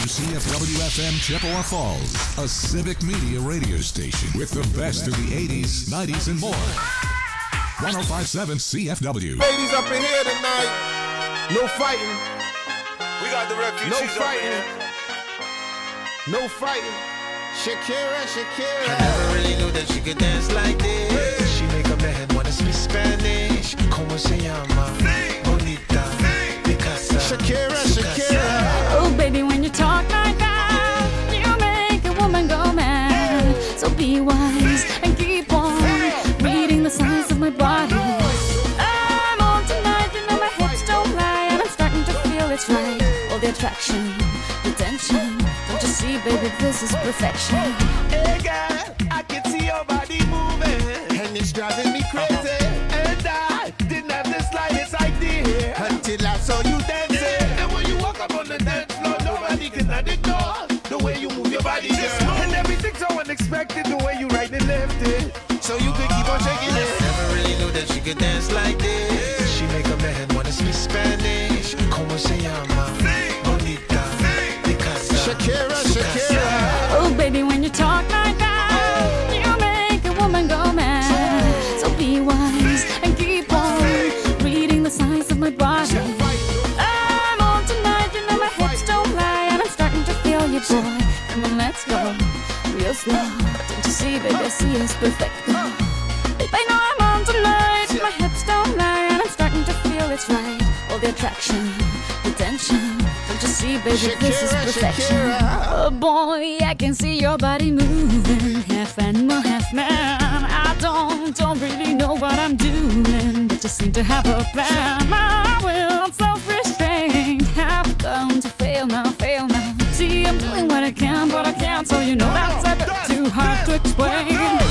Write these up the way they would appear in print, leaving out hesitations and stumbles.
WCFW-FM Chippewa Falls, a civic media radio station with the best of the 80s, 90s, and more. 105.7 CFW. Ladies up in here tonight. No fighting. We got the refugees No up in fighting. here. No fighting. Shakira, Shakira. I never really knew that she could dance like this. She make a man wanna speak Spanish. Como se llama? Bonita. Picasa. Shakira, Shakira. Oh, baby, when you talk like that, you make a woman go mad. So be wise and keep on reading the signs of my body. I'm on tonight, you know my hips don't lie, and I'm starting to feel it's right. All the attraction, the tension. Don't you see, baby, this is perfection. Hey girl, I can see your body moving, And it's driving me crazy. and I didn't have the slightest idea Until I saw you dancing. And when you walk up on the dance floor, nobody can ignore the way you move your body, girl. And everything's so unexpected, the way you right and left it. So you could keep on shaking it. Never really knew that she could dance like this. She make a man wanna speak Spanish. Como se llama? Bonita. Picasa. Shakira, Shakira. Oh, baby, when you talk like that, you make a woman go mad. So be wise and keep on reading the signs of my body. I'm on tonight, you know my hips don't lie, and I'm starting to feel you, boy. Come on, let's go real slow. Don't you see, baby, I see it's perfect. Babe, I know I'm on tonight, my hips don't lie, and I'm starting to feel it's right. All the attraction, the tension. Don't you see, baby, this is Shakira, perfection. Shakira. Oh boy, I can see your body moving, half animal, half man. I don't really know what I'm doing, but just seem to have a plan. My will, self-restraint, have come to fail now, fail now. See, I'm doing what I can, but I can't, so you know that's a bit too hard to explain.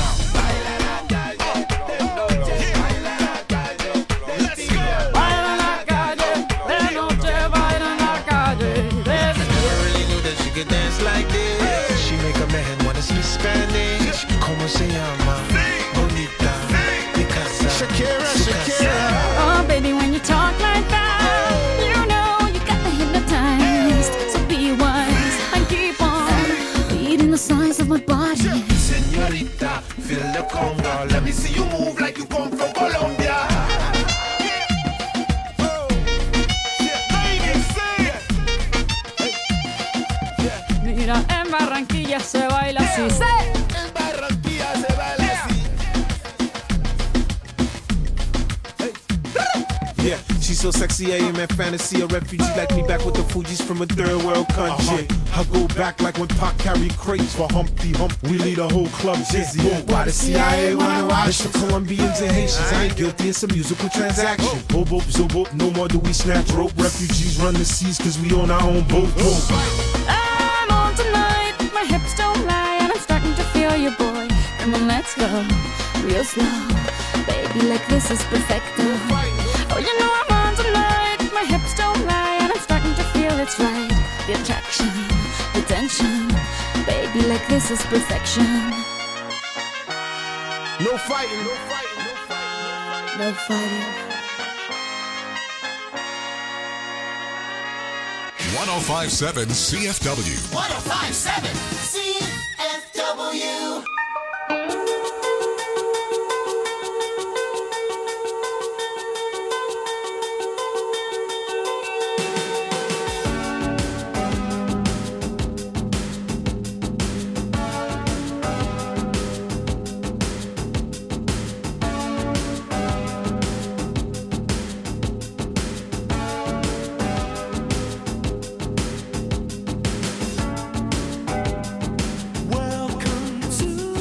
Baila la calle, de noche, baila la calle. Never really knew that she could dance like this. She make a man wanna speak Spanish. Como se llama? Bonita. Picasa. Shakira, Shakira. Oh, baby, when you talk like that, you know you got me hypnotized. So be wise and keep on reading the signs of my body. Señorita, feel the conga. Let me see you move like you come from Colombia. Mira, en Barranquilla se baila así. ¡Sí! En Barranquilla se baila así. Yeah, she's so sexy, I am at fantasy. A refugee like me back with the Fugees from a third world country. I go back like when Pac carried crates for Humpty Hump. We lead a whole club dizzy. Why the CIA wanna watch the Colombians and Haitians? I ain't guilty, it's a musical transaction. Boop, boop, zoop, boop, no more do we snatch rope. Refugees run the seas cause we own our own boat. I'm on tonight, my hips don't lie, and I'm starting to feel you, boy. Come on, let's go real slow. Baby, like this is perfecto. Oh, you know I'm on tonight, my hips don't lie, and I'm starting to feel it's right. The attraction, the tension. Baby, like this is perfection. No fighting. No fighting. No fighting. No fighting. 105.7 CFW. 105.7 CFW. Welcome to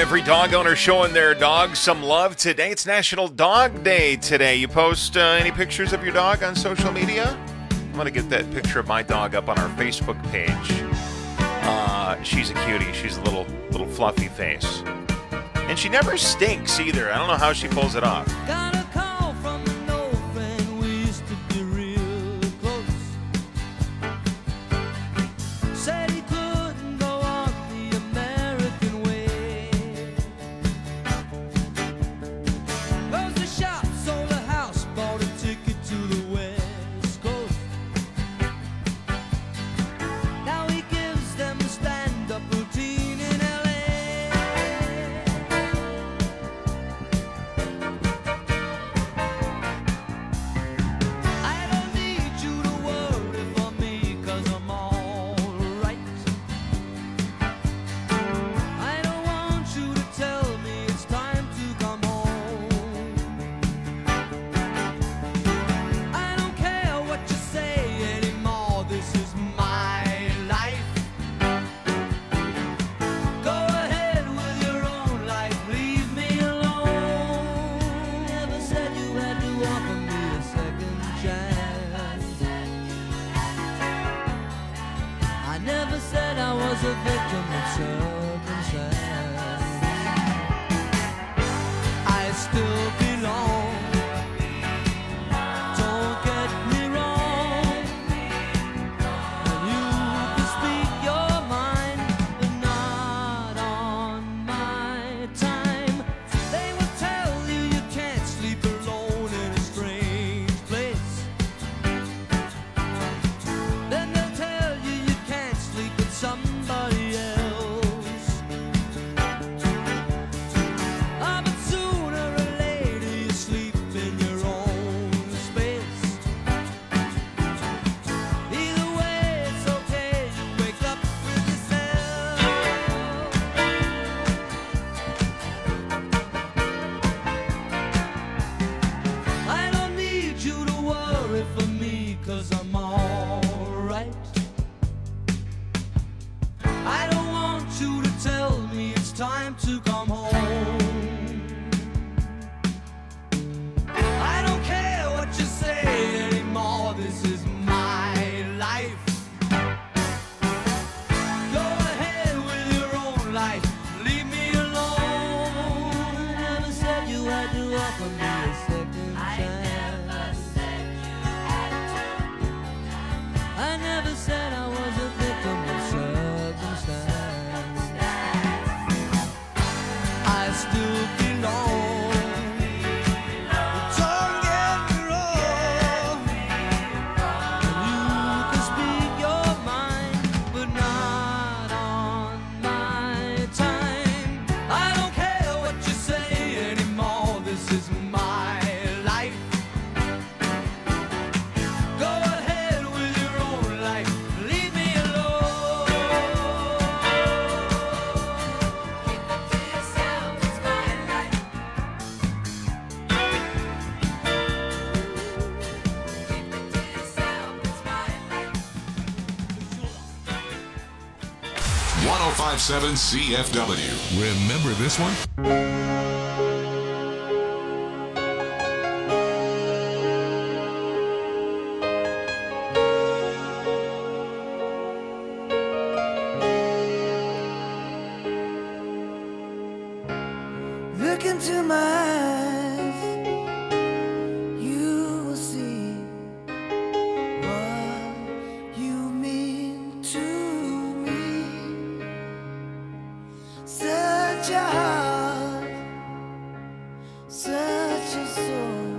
Every dog owner showing their dog some love today. It's National Dog Day today. You post any pictures of your dog on social media? I'm going to get that picture of my dog up on our Facebook page. She's a cutie. She's a little fluffy face. And she never stinks either. I don't know how she pulls it off. Got a call from an old friend, we used to be real close. Said he couldn't go on the American way. Closed the shop, sold a house, bought a ticket to the West Coast. Now he gives them a stand-up routine in LA. I don't need you to worry for me, 'cause I'm alright. I don't want you to tell me it's time to come home. I don't care what you say anymore, this is my life. Go ahead with your own life, leave me alone. Never said you had to offer me a second chance. I never said I was a victim of circumstance. I still belong. Don't get me wrong. And you can speak your mind, but not on my time. They will tell you you can't sleep alone in a strange place. Then they'll tell you you can't sleep with somebody else. Ah, but sooner or later you sleep in your own space. Either way, it's okay, you wake up with yourself. I don't need you to worry for me, 'cause I'm alright. I don't want you to tell me it's time to come home. I don't care what you say anymore, this is my life. Go ahead with your own life, leave me alone. Never said you had to offer me a second chance. I never said I was a victim of circumstance. I still belong. Don't get me wrong. You can speak your mind, but not on my time. I don't care what you say anymore, this is my life. Go ahead with your own life, leave me alone. Keep it to yourself, it's my life. Keep it to yourself, it's my life. 1057 CFW. Remember this one? Look into my eyes, you will see what you mean to me. Such a heart, such a soul.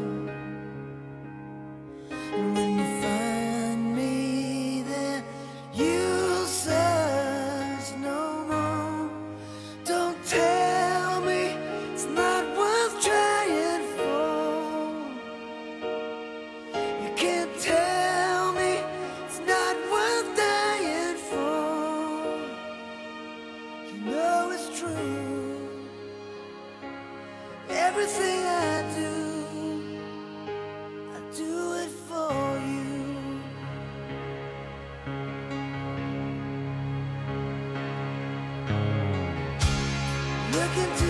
And when you find me there, you'll search no more. Don't tell me it's not worth trying for. You can't tell me it's not worth dying for. You know it's true. Everything I do it for you. Look into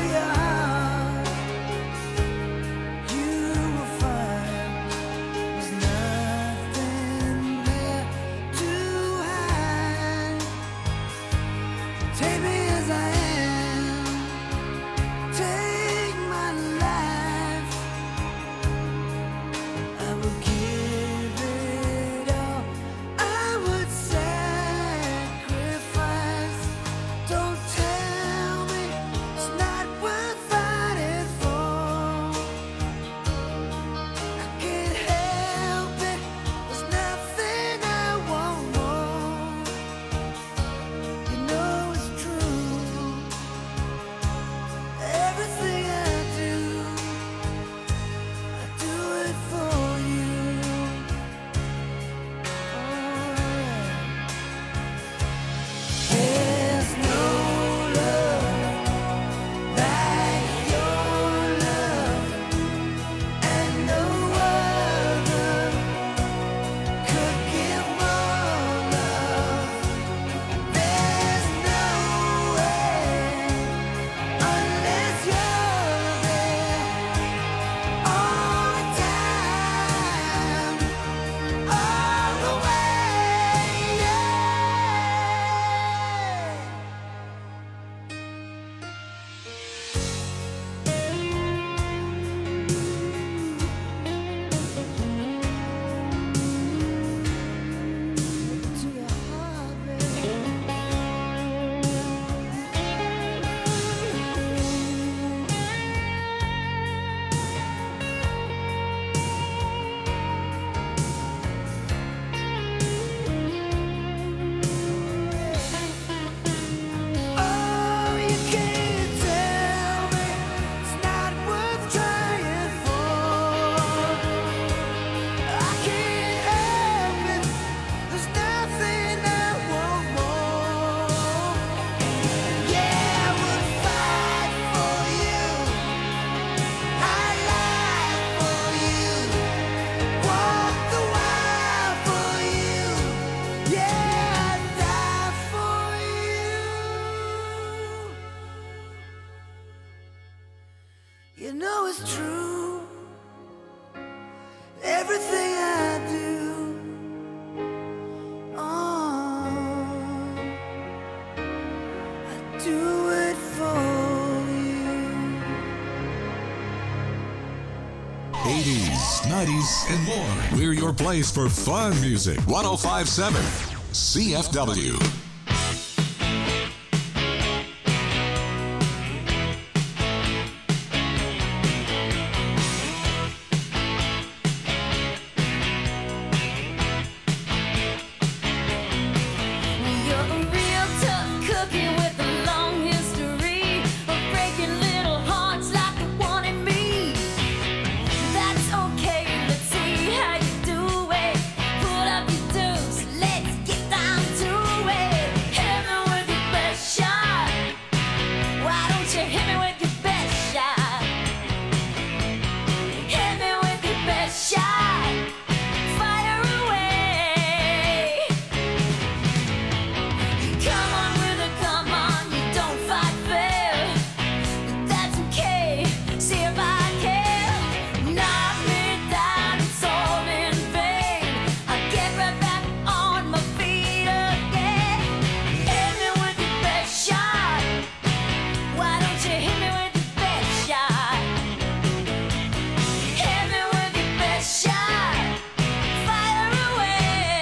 You know it's true. Everything I do, oh, I do it for you. 80s, 90s, and more. We're your place for fun music. 1057 CFW. You're a real tough cookie with a long history of breaking little hearts like the one in me. That's okay, let's see how you do it. Pull up your dukes, let's get down to it. Hit me with your best shot. Why don't you hit me with your best shot? Hit me with your best shot. Fire away. Come on with it, come on, you don't fight fair. That's okay, see if I can knock me down, it's all in vain. I get right back on my feet again. Hit me with your best shot. Why don't you hit me with your best shot? Hit me with your best shot. Fire away.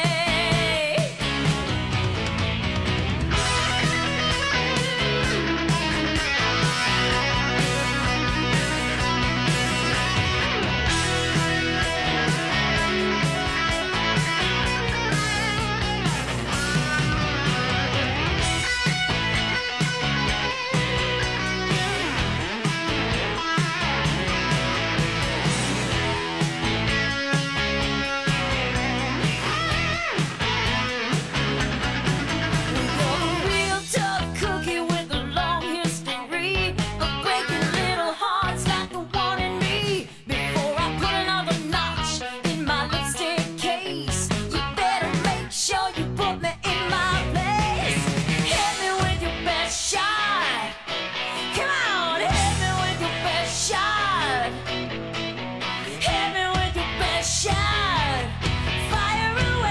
You're a real tough cookie with a long history of breaking little hearts like the one in me. Before I put another notch in my lipstick case, you better make sure you put me in my place. Hit me with your best shot. Come on, hit me with your best shot. Hit me with your best shot. Fire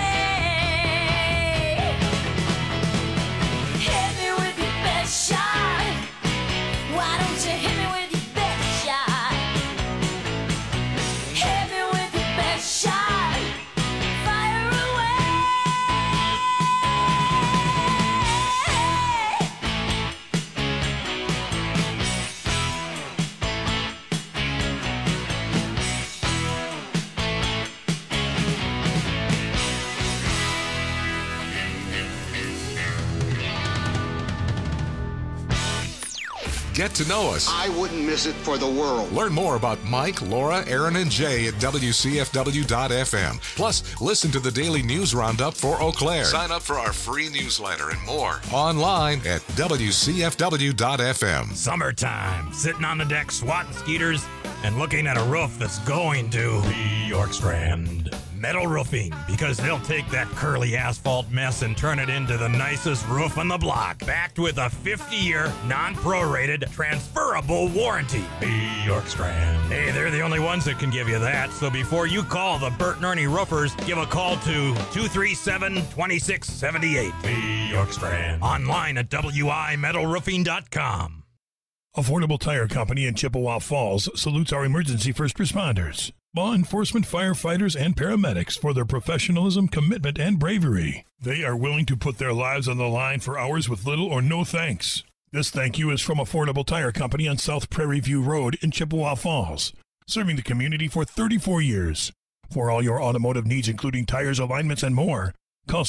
away. Hit me with your best shot. Why don't you hit me with your best shot? Hit me with your best shot. Fire away. Get to know us. I wouldn't miss it for the world. Learn more about Mike, Laura, Aaron, and Jay at WCFW.FM. Plus, listen to the daily news roundup for Eau Claire. Sign up for our free newsletter and more online at WCFW.FM. Summertime, sitting on the deck, swatting skeeters, and looking at a roof that's going to be York Strand. Metal Roofing, because they'll take that curly asphalt mess and turn it into the nicest roof on the block. Backed with a 50-year, non-prorated, transferable warranty. Be York Strand. Hey, they're the only ones that can give you that. So before you call the Bert and Ernie Roofers, give a call to 237-2678. Be York Strand. Online at wimetalroofing.com. Affordable Tire Company in Chippewa Falls salutes our emergency first responders, law enforcement, firefighters, and paramedics for their professionalism, commitment, and bravery. They are willing to put their lives on the line for hours with little or no thanks. This thank you is from Affordable Tire Company on South Prairie View Road in Chippewa Falls, serving the community for 34 years. For all your automotive needs, including tires, alignments, and more, call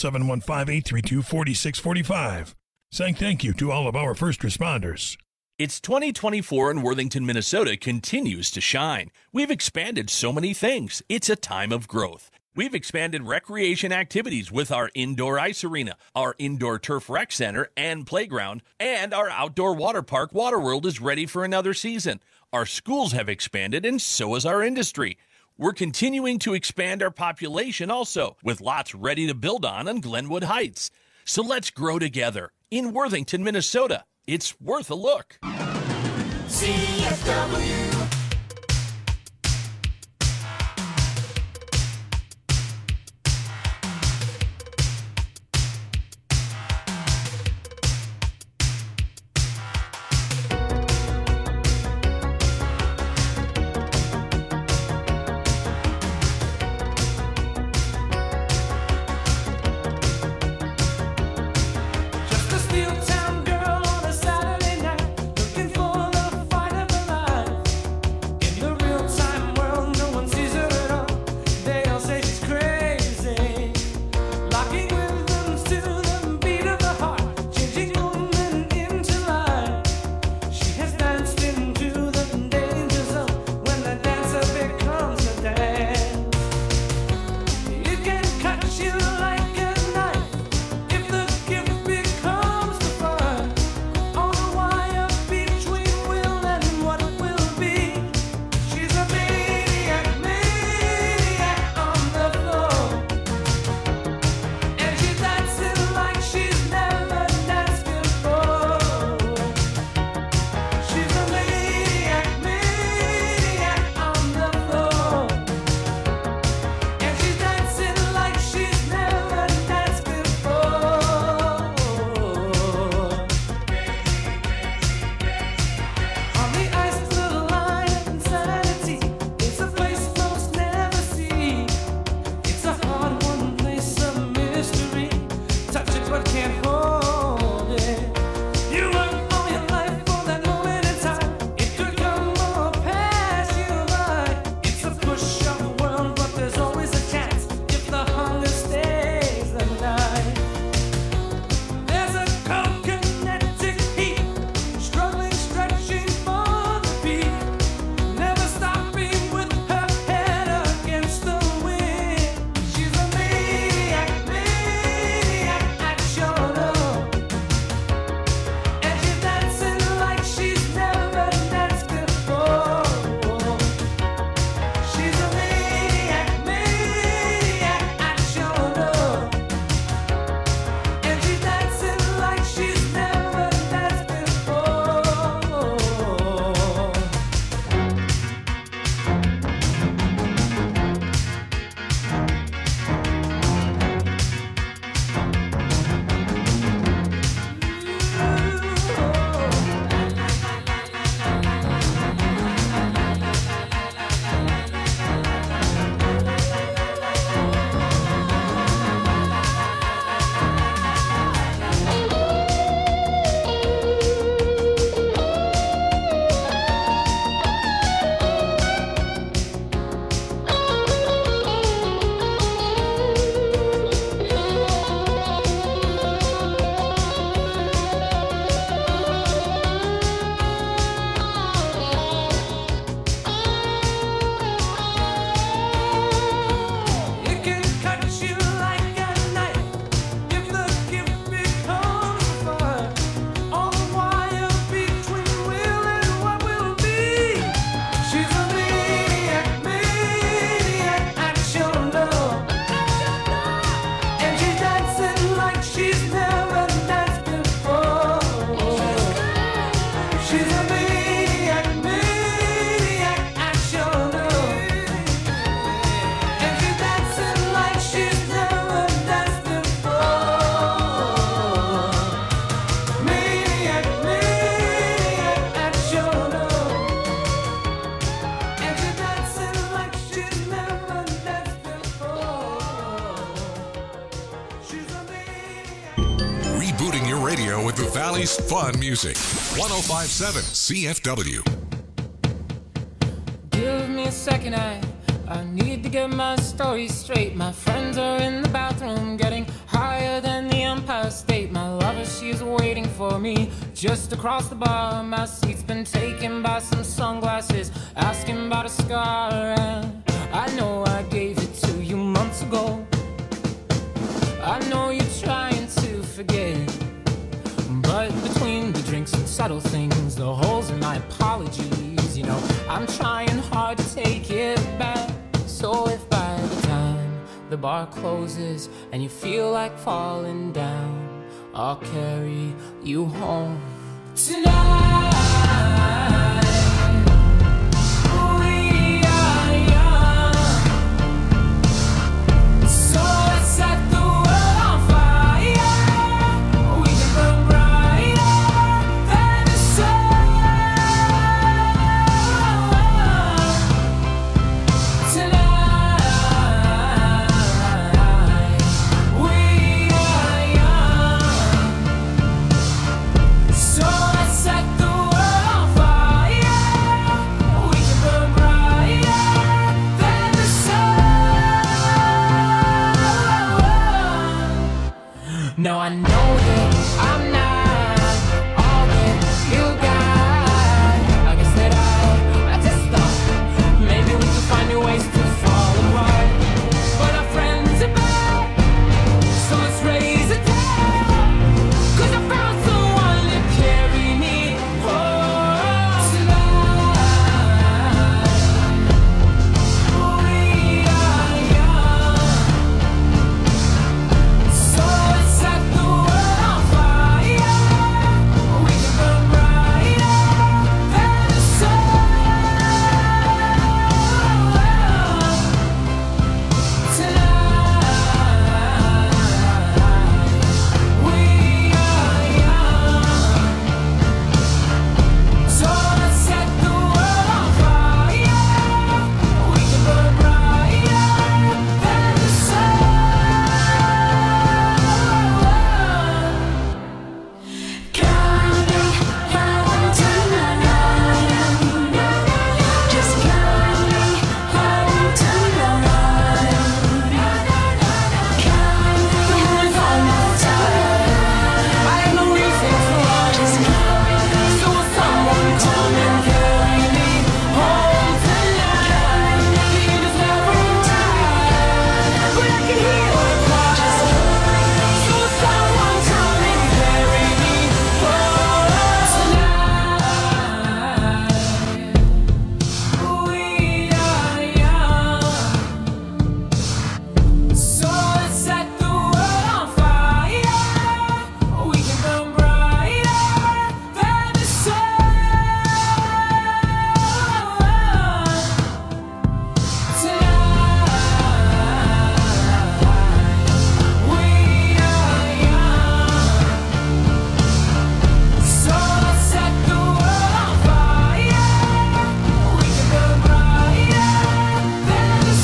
715-832-4645. Saying thank you to all of our first responders. It's 2024 and Worthington, Minnesota continues to shine. We've expanded so many things. It's a time of growth. We've expanded recreation activities with our indoor ice arena, our indoor turf rec center and playground, and our outdoor water park, Waterworld, is ready for another season. Our schools have expanded, and so has our industry. We're continuing to expand our population also, with lots ready to build on Glenwood Heights. So let's grow together in Worthington, Minnesota. It's worth a look. CFW. Valley's fun music. 105.7 CFW. Give me a second, I need to get my story straight. My friends are in the bathroom getting higher than the Empire State. My lover, she's waiting for me just across the bar. My seat's been taken by some sunglasses, asking about a scar. And I know I gave it to you months ago. I know you're trying to forget, but between the drinks and subtle things, the holes in my apologies, you know, I'm trying hard to take it back. So if by the time the bar closes and you feel like falling down, I'll carry you home tonight. We are young, so let's set the world on fire. We can burn brighter than the sun tonight. We are young, so let's set the world on fire. We can burn brighter than the sun. Now I know that I'm not all that you got. I guess that I just thought maybe we could find new ways to fall apart. But our friends are back, so let's raise a toast. 'Cause I found someone to carry me home tonight. We are young, so let's set the world on fire. We can burn brighter than the sun tonight. We are young, so let's set the world on fire. We can burn brighter than the sun. Carry me home tonight. Just carry me home tonight. Carry me home tonight. I have no reason to run. Just carry me. So will someone come and carry me home tonight? The end is never right, but I can hear her cry. So will someone come and carry me home tonight? We are young, so let's set the world on fire. We can burn brighter than the sun tonight. We are young, so let's set the world on fire. We can burn brighter than the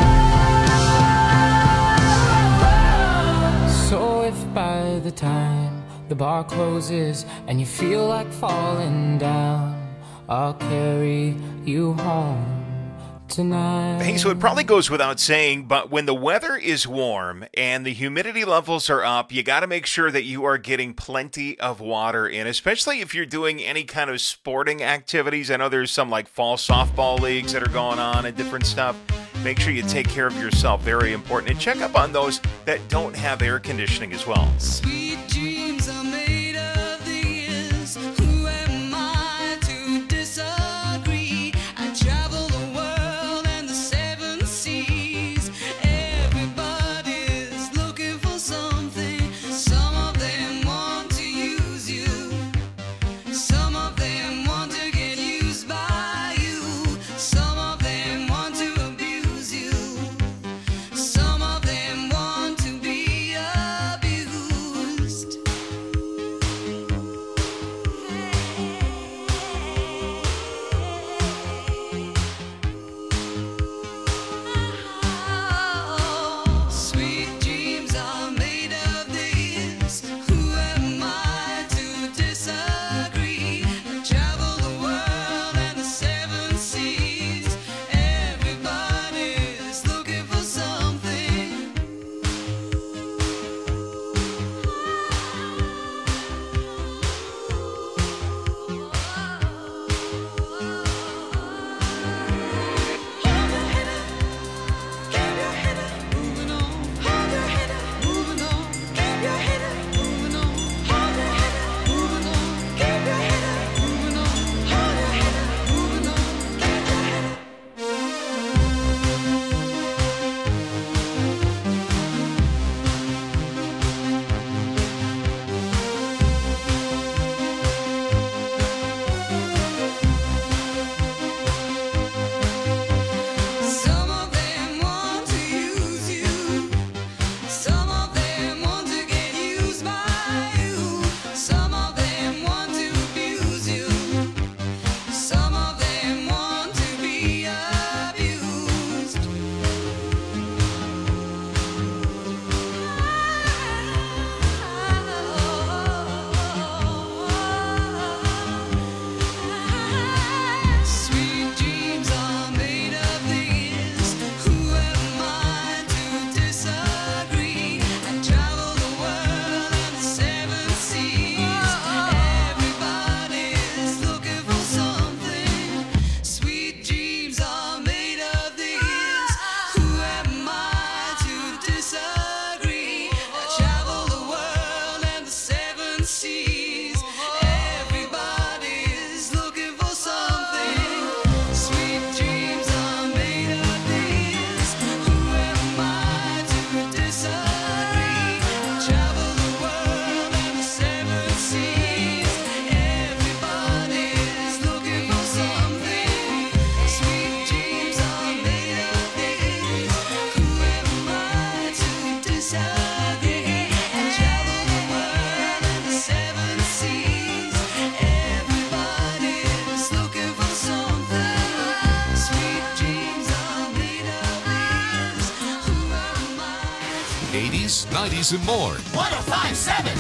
sun. So if by the time the bar closes and you feel like falling down, I'll carry you home tonight. Hey, so it probably goes without saying, but when the weather is warm and the humidity levels are up, you got to make sure that you are getting plenty of water in, especially if you're doing any kind of sporting activities. I know there's some like fall softball leagues that are going on and different stuff. Make sure you take care of yourself. Very important. And check up on those that don't have air conditioning as well. Sweet dreams are made of these. Who am I to disagree? I travel the world and the seven seas. Everybody's looking for something. Some of them want to use you. Some of them want to get used by you. Some of them want to abuse you. Some of them want to be abused. 80s, 90s, and more. 1057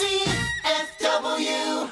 CFW.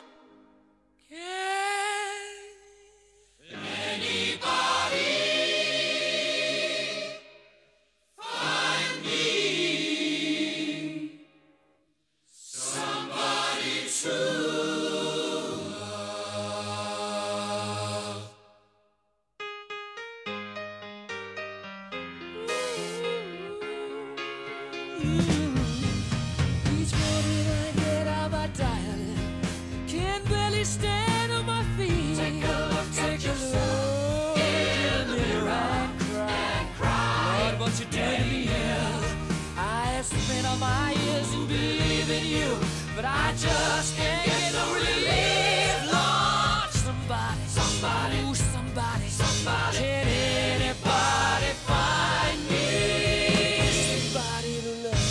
Each morning I get out my diary, can barely stand on my feet. Take a look at yourself in the mirror and cry. Lord, what you did to me is I have spent all my years in believing you, but I just can't get no relief. Lord, somebody, ooh, somebody, can anybody find me somebody to love?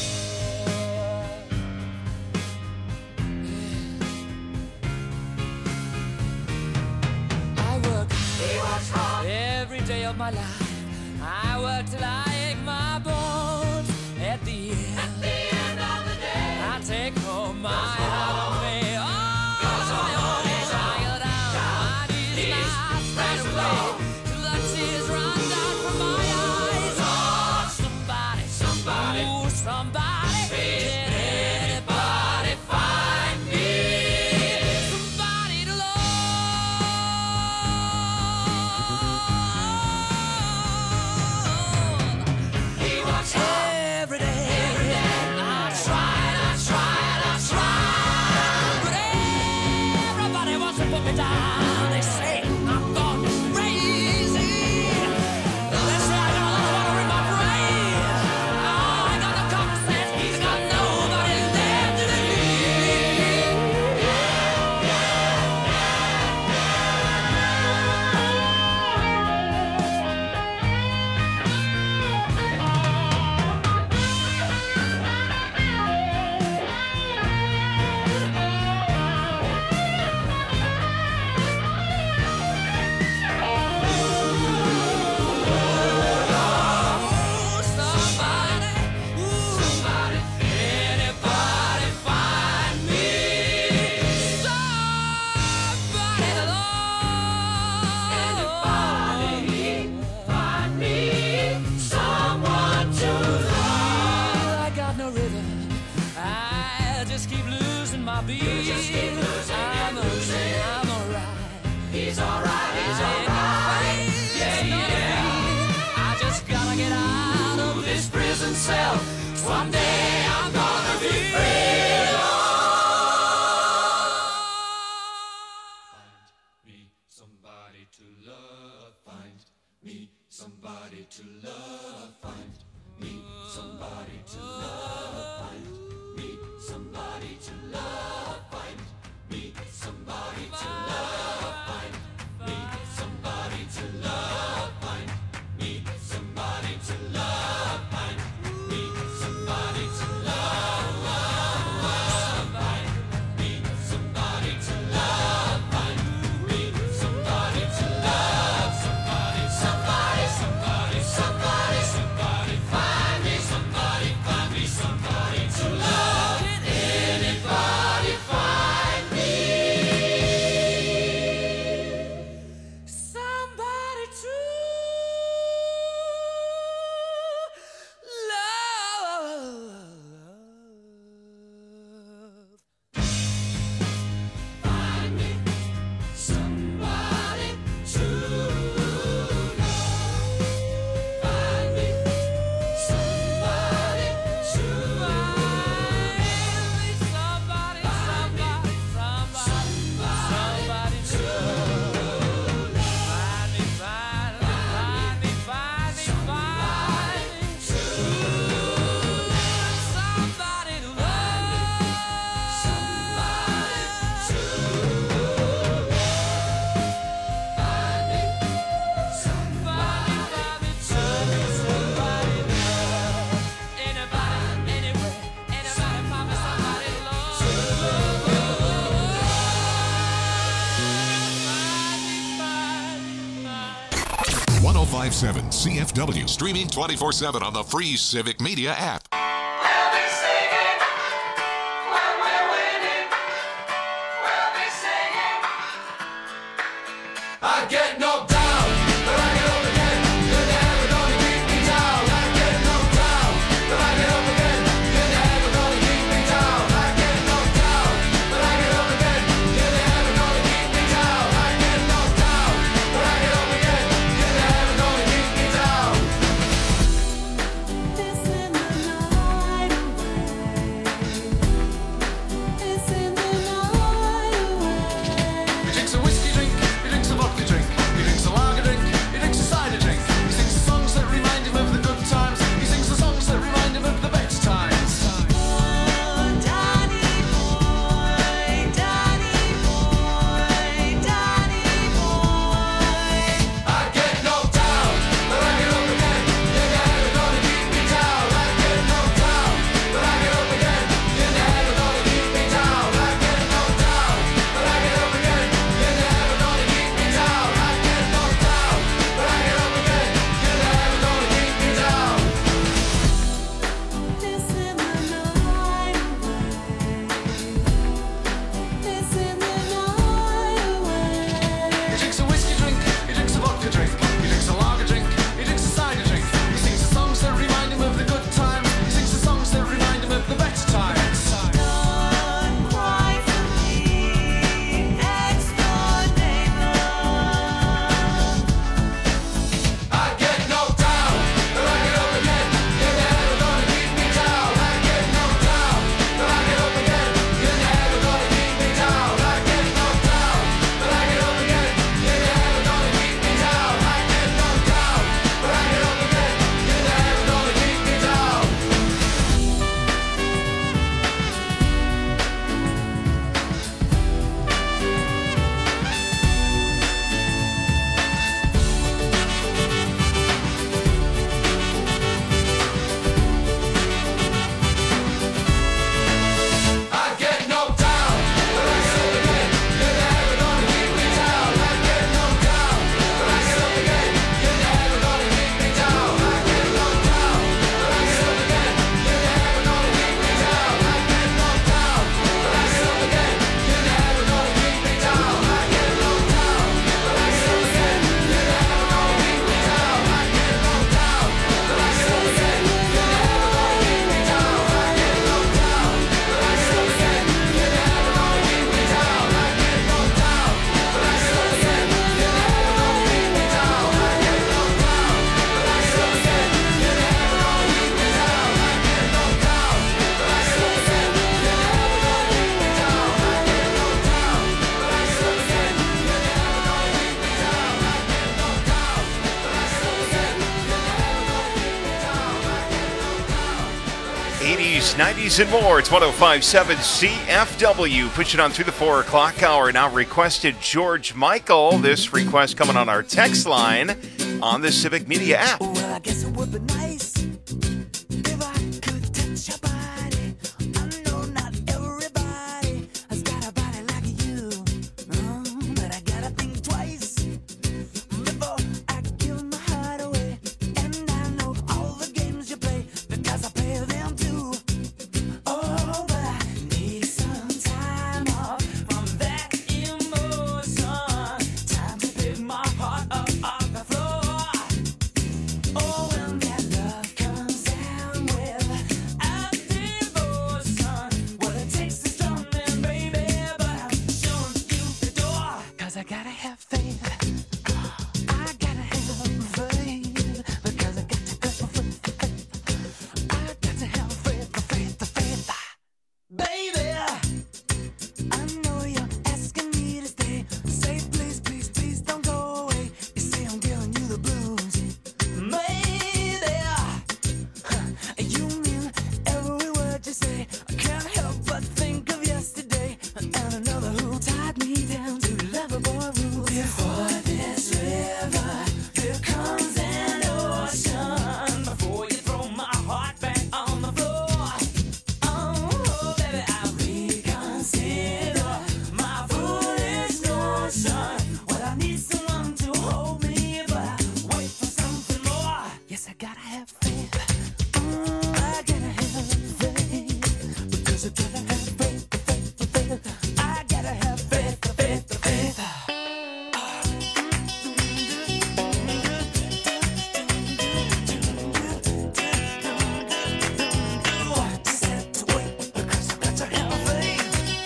I work hard every day of my life. I work till I ache my bones. At the end of the day, I take home my half pay. Oh, I go down my knees, right away, till the tears run down from my eyes. Oh, somebody, ooh, somebody, can anybody find me somebody to love? He works every day. I tried, but everybody wants to put me down. They say I'm gone crazy. They say I got a lot of water in my brain. Oh, I got no common sense. He's got nobody left to cell. Someday I'm gonna be free. Find me somebody to love. Find me somebody to love. Find me somebody to love. Find me somebody to love. Find me somebody to love. Find me somebody to love. Find me somebody to love. Find me somebody to love. Find me somebody to love. Find me somebody to love. Somebody, somebody, somebody, somebody, somebody. Find me somebody, find me somebody to love. Can anybody find me somebody to find me somebody to find me somebody to somebody, somebody, somebody to find me, find me, find me, find me, find me somebody to love. Anybody, anywhere, anybody, find me somebody to love. 1057 CFW, streaming 24/7 on the free Civic Media app. Elvis 80s, 90s, and more. It's 105.7 CFW. Push it on through the 4 o'clock hour. Now requested George Michael. This request coming on our text line on the Civic Media app. Well, I guess it would be nice if I could touch your body. I know not everybody has got a body like you, but I gotta think twice before I give my heart away. And I know all the games you play because I play them too. Oh, but I need some time off from that emotion. Time to pick my heart up off the floor. Oh, when that love comes down with a devotion, well, it takes a strong man, baby, but I'm showing you the door. 'Cause I gotta have faith. I gotta have faith. Because I got to go for faith. I got to have faith. Baby, I know you're asking me to stay. Say please, please, please don't go away. You say I'm giving you the blues. Maybe you mean every word you say. I can't help but think of yesterday and another who tied me down to Loverboy rules. Before this river, there comes an ocean. Before you throw my heart back on the floor. Oh, baby, I'll reconsider my foolish notion. Well, I need someone to hold me, but I wait for something more. Yes, I gotta have faith. I gotta have faith. Because I gotta have faith. I gotta have faith. Just have to wait because I got to have faith.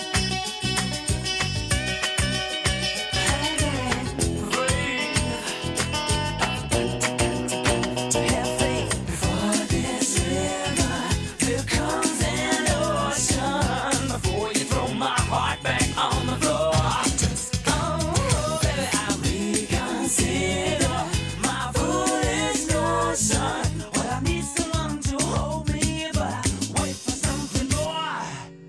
To have faith. Before this river, there comes an ocean. Before you throw my heart back on the floor. Oh, baby, I'll reconsider my foolish notion. Well, I need someone to hold me, but I wait for something more.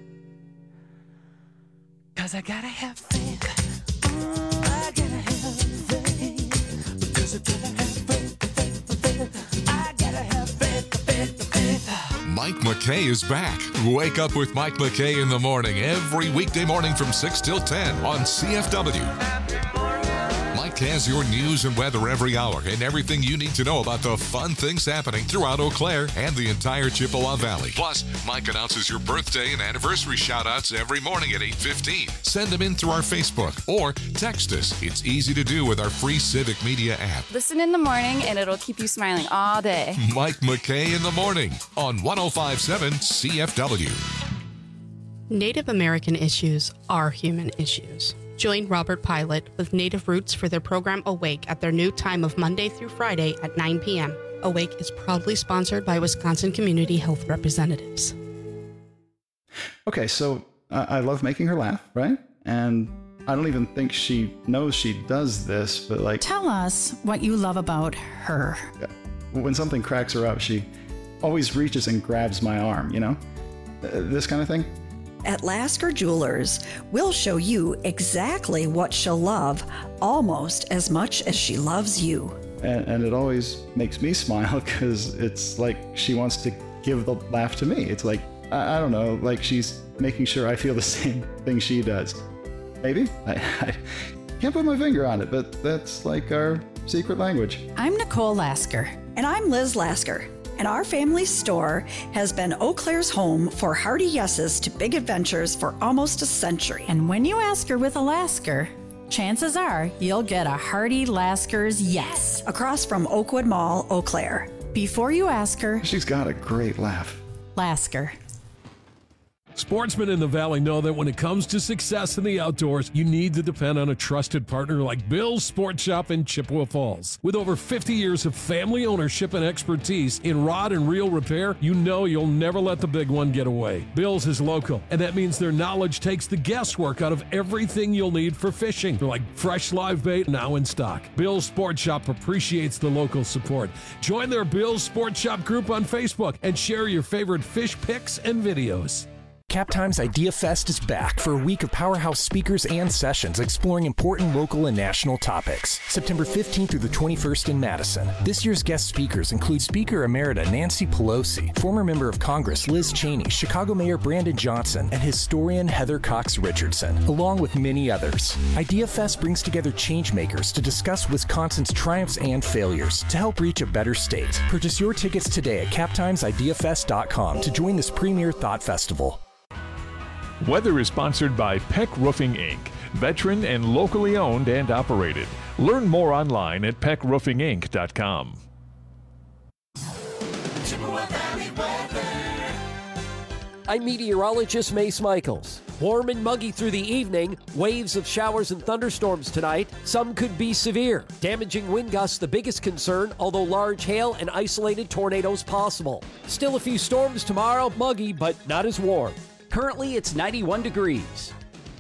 'Cause I gotta have faith. I gotta have faith. Because I gotta have faith. I gotta have faith. Mike McKay is back. Wake up with Mike McKay in the morning every weekday morning from 6 till 10 on CFW. Mike has your news and weather every hour and everything you need to know about the fun things happening throughout Eau Claire and the entire Chippewa Valley. Plus, Mike announces your birthday and anniversary shout-outs every morning at 8:15. Send them in through our Facebook or text us. It's easy to do with our free Civic Media app. Listen in the morning and it'll keep you smiling all day. Mike McKay in the morning on 105.7 CFW. Native American issues are human issues. Join Robert Pilot with Native Roots for their program Awake at their new time of Monday through Friday at 9 p.m. Awake is proudly sponsored by Wisconsin Community Health Representatives. Okay, so I love making her laugh, right? And I don't even think she knows she does this, but like... Tell us what you love about her. When something cracks her up, she always reaches and grabs my arm, you know? This kind of thing. At Lasker Jewelers, we'll show you exactly what she'll love almost as much as she loves you. And it always makes me smile because it's like she wants to give the laugh to me. It's like, I don't know, like she's making sure I feel the same thing she does. Maybe? I can't put my finger on it, but that's like our secret language. I'm Nicole Lasker. And I'm Liz Lasker. And our family store has been Eau Claire's home for hearty yeses to big adventures for almost a century. And when you ask her with a Lasker, chances are you'll get a hearty Lasker's yes. Across from Oakwood Mall, Eau Claire. Before you ask her, she's got a great laugh. Lasker. Sportsmen in the Valley know that when it comes to success in the outdoors, you need to depend on a trusted partner like Bill's Sport Shop in Chippewa Falls. With over 50 years of family ownership and expertise in rod and reel repair, you know you'll never let the big one get away. Bill's is local, and that means their knowledge takes the guesswork out of everything you'll need for fishing, like fresh live bait now in stock. Bill's Sport Shop appreciates the local support. Join their Bill's Sport Shop group on Facebook and share your favorite fish pics and videos. CapTime's Idea Fest is back for a week of powerhouse speakers and sessions exploring important local and national topics. September 15th through the 21st in Madison. This year's guest speakers include Speaker Emerita Nancy Pelosi, former Member of Congress Liz Cheney, Chicago Mayor Brandon Johnson, and historian Heather Cox Richardson, along with many others. Idea Fest brings together changemakers to discuss Wisconsin's triumphs and failures to help reach a better state. Purchase your tickets today at captimesideafest.com to join this premier thought festival. Weather is sponsored by Peck Roofing, Inc., veteran and locally owned and operated. Learn more online at peckroofinginc.com. I'm meteorologist Mace Michaels. Warm and muggy through the evening, waves of showers and thunderstorms tonight. Some could be severe. Damaging wind gusts the biggest concern, although large hail and isolated tornadoes possible. Still a few storms tomorrow, muggy but not as warm. Currently, it's 91 degrees.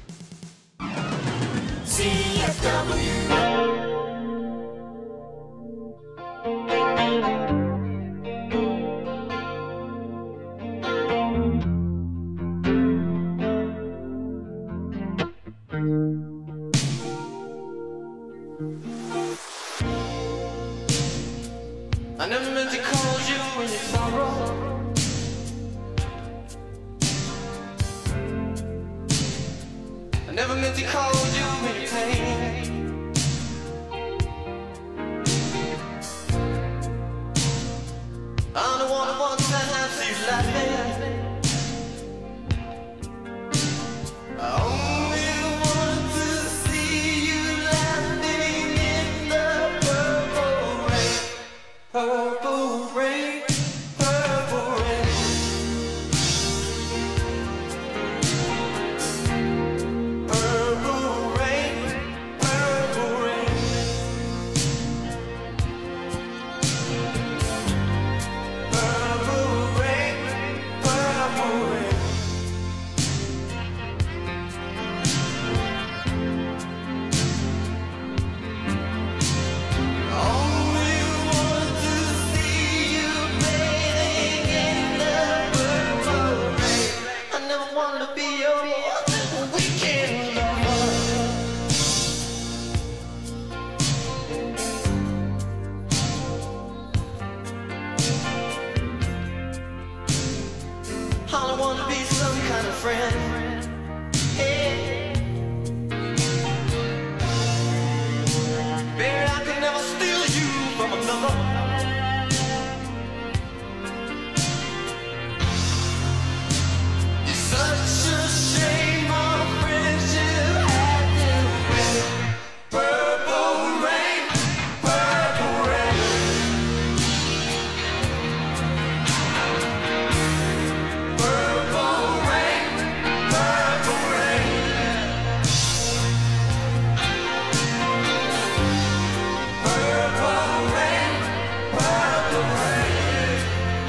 I never meant to call you when you sorrow. I never meant to call you when you pain. I'm the one who wants to have you laughing. I only want to see you laughing in the purple rain. Purple rain, purple rain. Purple rain, purple rain. Purple rain, purple rain. Only want to see you bathing in the purple rain. I never want to be your weekend lover. I don't want to be some kind of friend. Hey. Baby, I can never steal you from another. It's such a shame our friendship had to end. Purple rain, purple rain. Purple rain, purple rain. Purple rain, purple rain.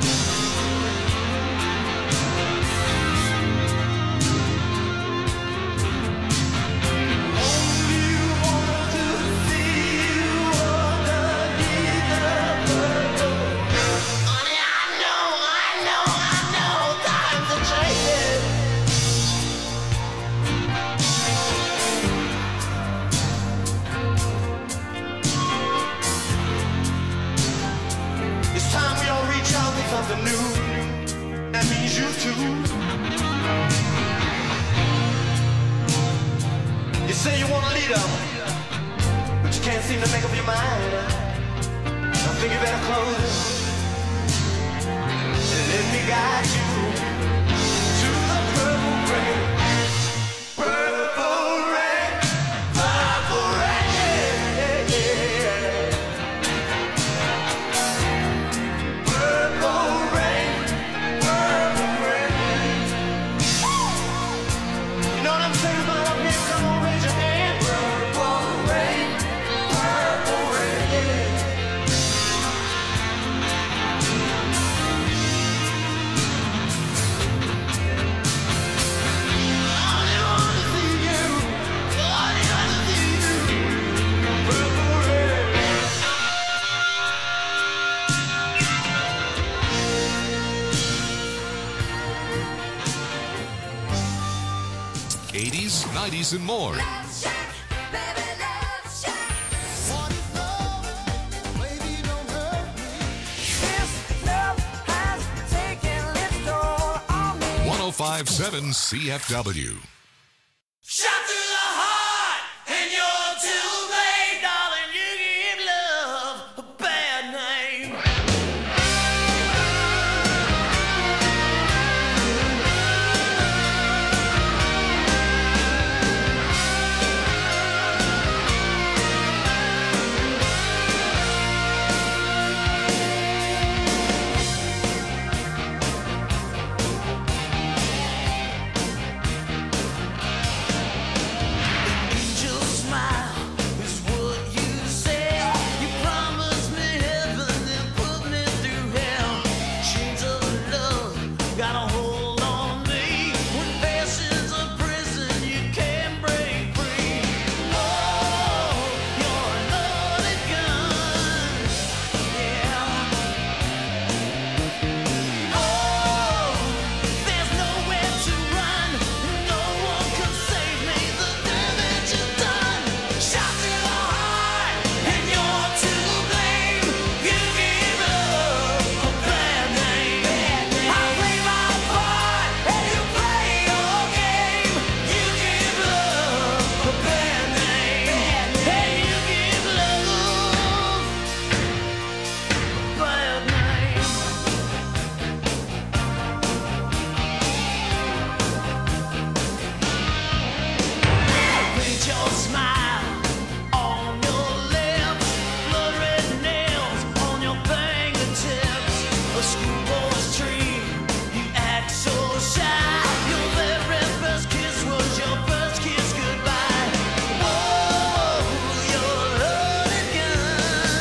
Only want to see you underneath the purple rain. Honey, I know, times are changing. It's time we all reach out with something new. That means you too. You say you want a leader, but you can't seem to make up your mind. I think you better close and let me guide you to the purple rain. Purple rain, purple rain. Purple rain, purple rain. 90s, and more. Taken 105.7 CFW. Shot through the heart, and you're too late, darling. You give love a bad name. Angel smile is what you said. You promised me heaven, then put me through hell. Chains of love got a hold on me. When passion's a prison, you can't break free. Oh, you're a loaded gun. Yeah. Oh, there's nowhere to run. No one can save me. The damage is done. Shot through the heart, and you're to blame. You give love a bad name. I play my part, and you play your game. You give love a bad name. And you give love a bad name. Paint your smile on your lips, blood red nails on your fingertips. A schoolboy's dream, you act so shy. Your very first kiss was your first kiss goodbye. Oh, you're a loaded gun.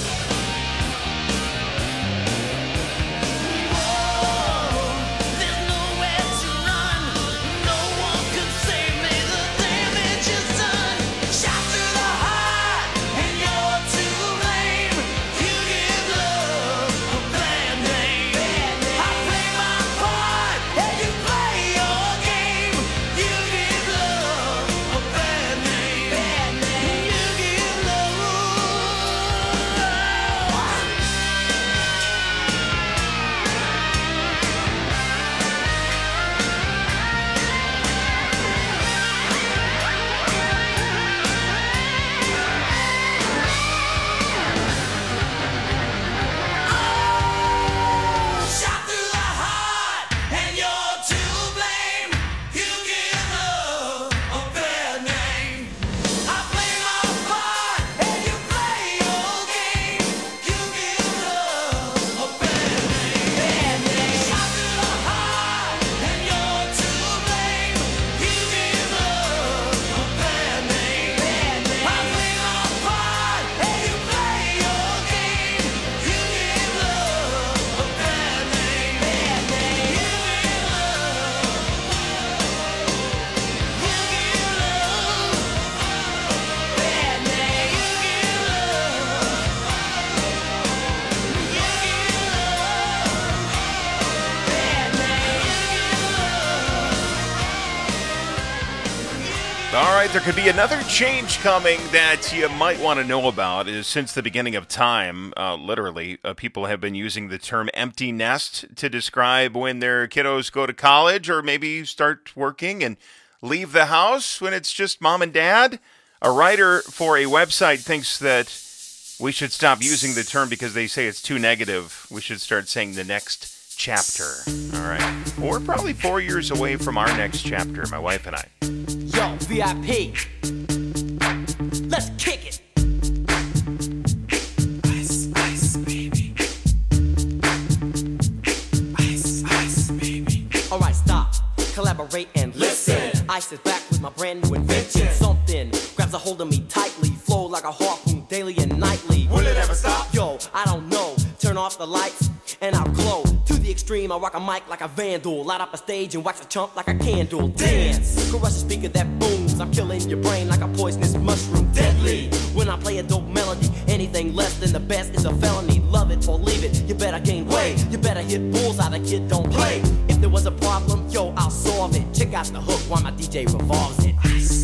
Oh, there's nowhere to run. No one can save me. The damage is done. Shot through the heart, and you're to blame. You give love a bad name. I play my part, and you play your game. You give love a bad name. You give love. Shot through the heart, and you're to blame. You give love a bad name. I play my part, and you play your game. You give love a bad name. Shot through the heart, and you're to blame. You give love a bad name. I play my part, and you play your game. You give love a bad name. All right, there could be another change coming that you might want to know about. Is since the beginning of time, literally, people have been using the term empty nest to describe when their kiddos go to college or maybe start working and leave the house when it's just mom and dad. A writer for a website thinks that we should stop using the term because they say it's too negative. We should start saying the next chapter. All right. We're probably 4 years away from our next chapter, my wife and I. Yo, VIP. Let's kick it. Ice, ice, baby. Ice, ice, baby. Alright, stop. Collaborate and listen. Ice is back with my brand new invention. Something grabs a hold of me tightly. Flow like a harpoon daily and nightly. Will it ever stop? Yo, I don't know. Turn off the lights and I'll glow. To the extreme, I rock a mic like a vandal. Light up a stage and wax a chump like a candle. Dance, crush a speaker that booms. I'm killing your brain like a poisonous mushroom. Deadly, when I play a dope melody. Anything less than the best is a felony. Love it or leave it, you better gain weight. You better hit bullseye, the kid don't play. If there was a problem, yo, I'll solve it. Check out the hook while my DJ revolves it.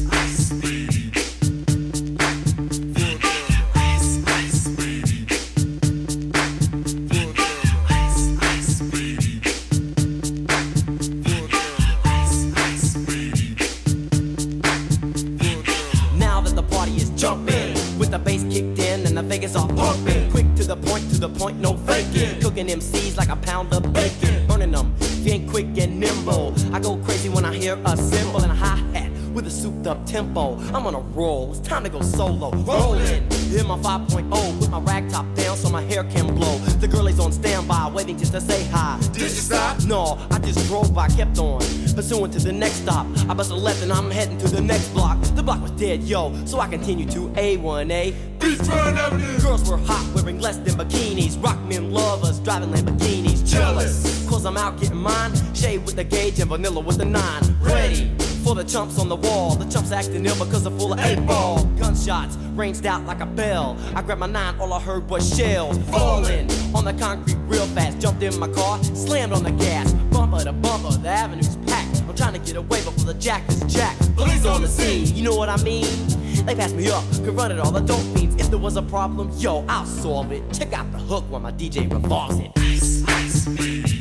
point, to the point, no faking. Cooking MCs like a pound of bacon. Burning them, if you ain't quick and nimble. I go crazy when I hear a cymbal and a hi-hat with a souped up tempo. I'm on a roll, it's time to go solo. Rolling, hit my 5.0, put my rag top down so my hair can blow. The girl is on standby, waiting just to say hi. Did you stop? No, I just drove by, kept on, pursuing to the next stop. I bust a left and I'm heading to the next block. The block was dead, yo, so I continued to A1A. Beachfront Avenue. Girls were hot, wearing less than bikinis. Rock men love us, driving Lamborghinis. Jealous, cause I'm out getting mine. Shade with the gauge and vanilla with the 9. Ready for the chumps on the wall. The chumps acting ill because they're full of 8-ball. Gunshots ranged out like a bell. I grabbed my 9, all I heard was shells falling on the concrete real fast. Jumped in my car, slammed on the gas. Bumper to bumper, the avenue's packed. I'm trying to get away before the jack is jacked. Police on the scene, you know what I mean? They passed me up, could run it all, the dope fiends. If there was a problem, yo, I'll solve it. Check out the hook while my DJ revolves it. Ice, ice, baby.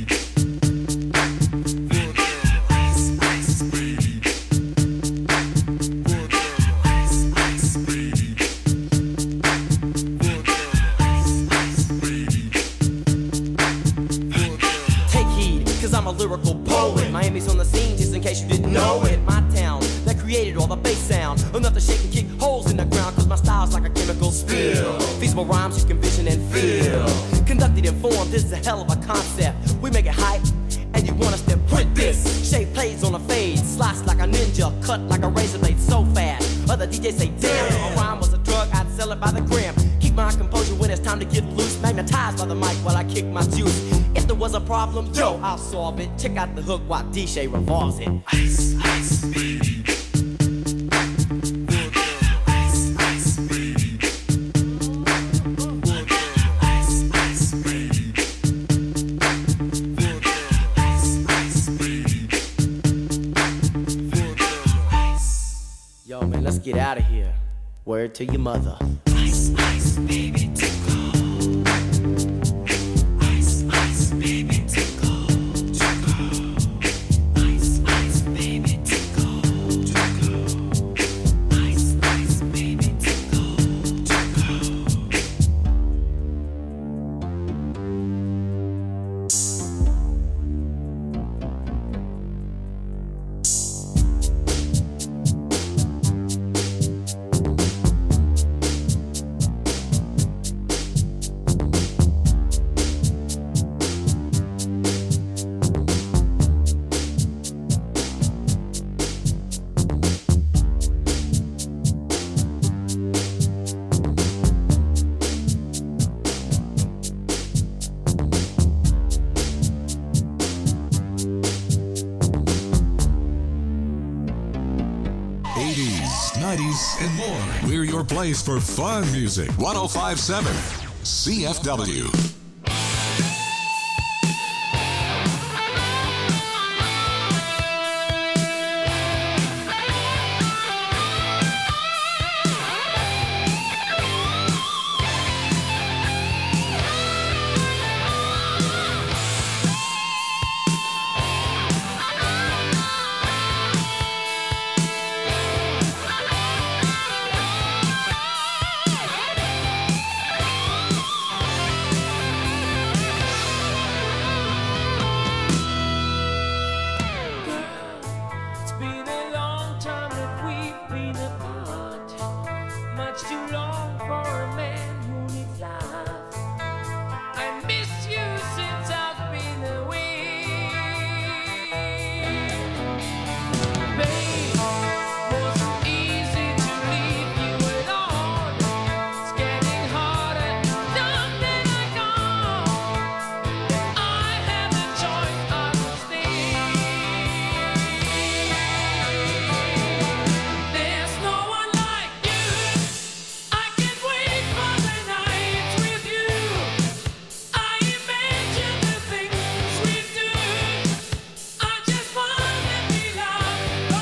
I'm a lyrical poet. Miami's on the scene, just in case you didn't know it. My town that created all the bass sound, enough to shake and kick holes in the ground. Cause my style's like a chemical spill. Feasible rhymes you can vision and feel. Conducted in form, this is a hell of a concept. We make it hype, and you want us to print this. Shape plays on a fade, slice like a ninja, cut like a razor blade so fast. Other DJs say, damn, if a rhyme was a drug, I'd sell it by the gram. Keep my composure when it's time to get loose. Magnetized by the mic while I kick my juice. If there was a problem, yo, I'll solve it. Check out the hook while DJ revolves it. Ice, ice, baby. Ice, ice, baby. Ice, ice, baby. Ice, ice, baby. Yo, man, let's get out of here. Word to your mother. Ice, ice, baby, tickle. Ice, ice, baby, tickle. Ice, ice, baby, tickle. Ice, ice, baby, tickle. And more. We're your place for fun music. 105.7 CFW.